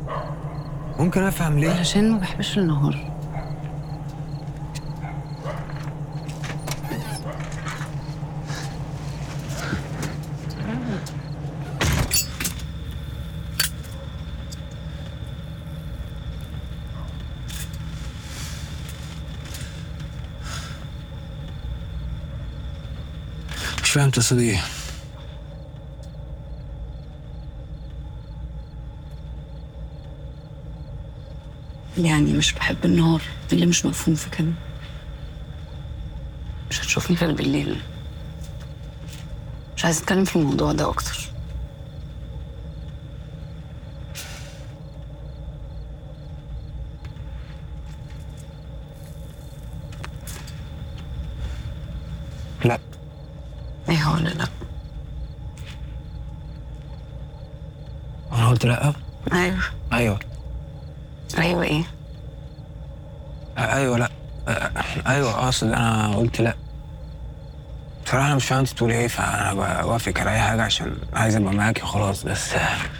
ممكن افهم ليه؟ علشان ما بحبش النهار. مش فاهم تقصد ايه. يعني مش بحب النهار، اللي مش مفهوم في كده. مش هتشوفني غير بالليل. مش عايزة اتكلم في الموضوع ده اكتر. لا. ايه ولا لا؟ انا قلت لا. ايوه. ايوه. ايوه ايه؟ ايوه لا. ايوه اقصد انا قلت لا. بصراحه انا مش فاهم انت بتقولي ايه، فانا بوافق على اي حاجه عشان عايز ابقى معاكي خلاص. بس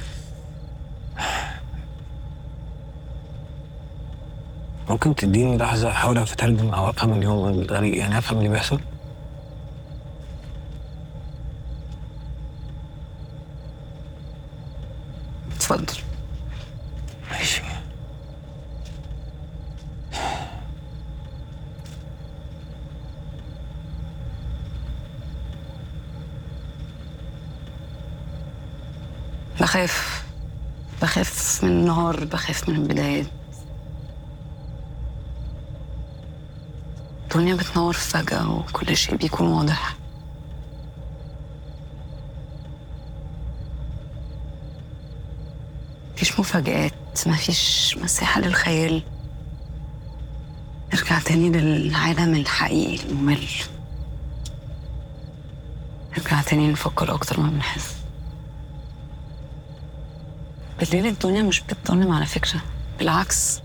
ممكن تديني لحظه احاول اترجم او افهم اليوم الغريب، يعني افهم اللي بيحصل. اتفضل. ماشي. بخاف من النهار، بخاف من البدايات. الدنيا بتنور فجأة وكل شيء بيكون واضح. مفيش مفاجآت، مفيش مساحة للخيال. نرجع تاني للعالم الحقيقي الممل. نرجع تاني نفكر أكتر ما بنحس. بالليل الدنيا مش بتضلم على فكرة، بالعكس.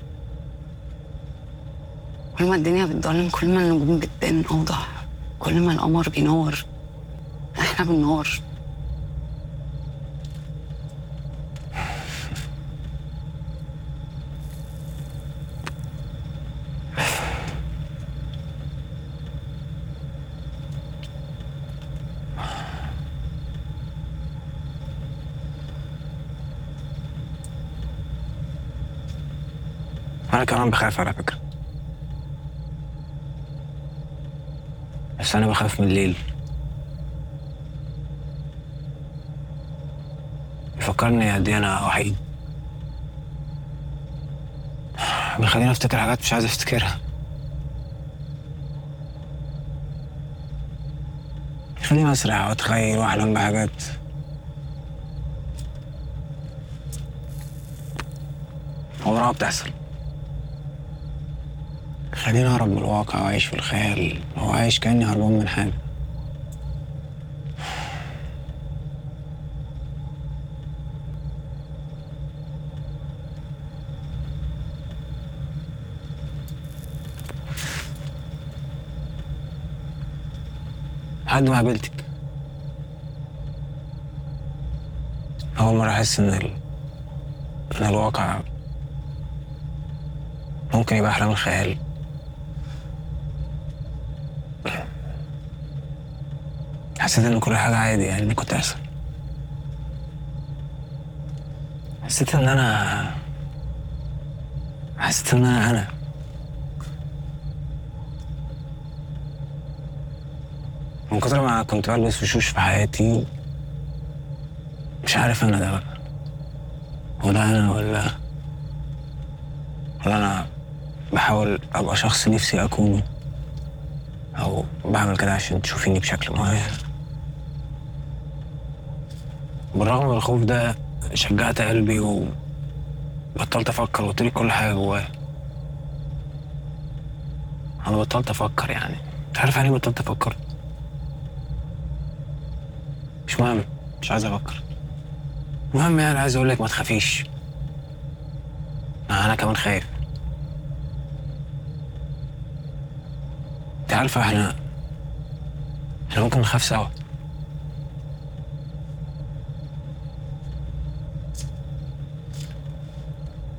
كل ما الدنيا بتضلم كل ما النجوم بتبان أوضح، كل ما القمر بينور احنا بننور. انا كمان بخاف على فكره، بس انا بخاف من الليل. بيفكرني قد ايه انا وحيد، بيخليني افتكر حاجات مش عايز افتكرها، بيخليني اسرع واتخيل واحلم بحاجات عمرها بتحصل. خليني اهرب من الواقع واعيش في الخيال، او عايش كاني هربان من حاجه. لحد ما قابلتك، اول مره احس ان الواقع ممكن يبقى احلى من الخيال. حسيت ان كل حاجه عادي، يعني ممكن تحصل. حسيت ان انا حسيت ان انا من كتر ما كنت بلبس وشوش في حياتي، مش عارف انا ده بقى ولا انا ولا انا بحاول ابقى شخص نفسي اكونه، او بعمل كده عشان تشوفيني بشكل معين. بالرغم من الخوف ده شجعت قلبي وبطلت افكر وقلت لي كل حاجه جوايا. انا بطلت افكر، يعني انت عارف يعني إيه بطلت افكر؟ مش مهم، مش عايز افكر. المهم يعني عايز اقول لك ما تخافيش، انا كمان خايف. انت عارفه احنا ممكن نخاف سوا.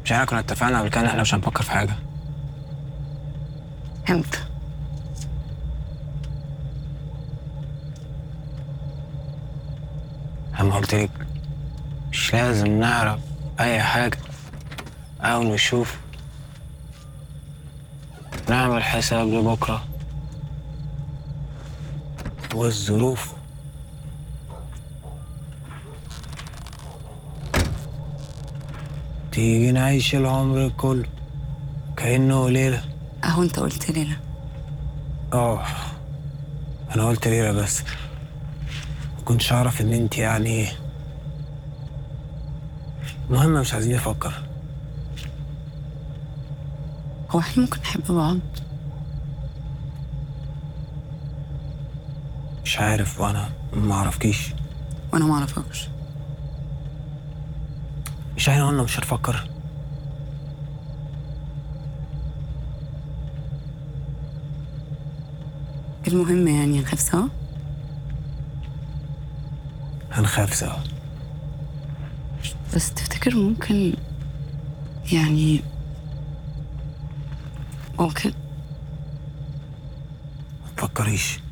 مش احنا كنا اتفقنا قبل كده ان احنا مش هنفكر في حاجة؟ امتى؟ لما قلت لك مش لازم نعرف اي حاجة او نشوف، نعمل حساب لبكرة والظروف. تيجي نعيش العمر كله كأنه ليلة. اهو انت قلت لي لا. اه انا قلت ليلة بس ما كنتش اعرف ان انت يعني المهم مش عايزين نفكر. هو احنا ممكن نحب بعض؟ مش عارف وانا ما اعرفكيش. وانا ما اعرفكش. مش احنا قلنا مش هنفكر؟ المهم يعني نخاف سوا. هنخاف سوا. بس تفتكر ممكن يعني ممكن؟ ما تفكريش.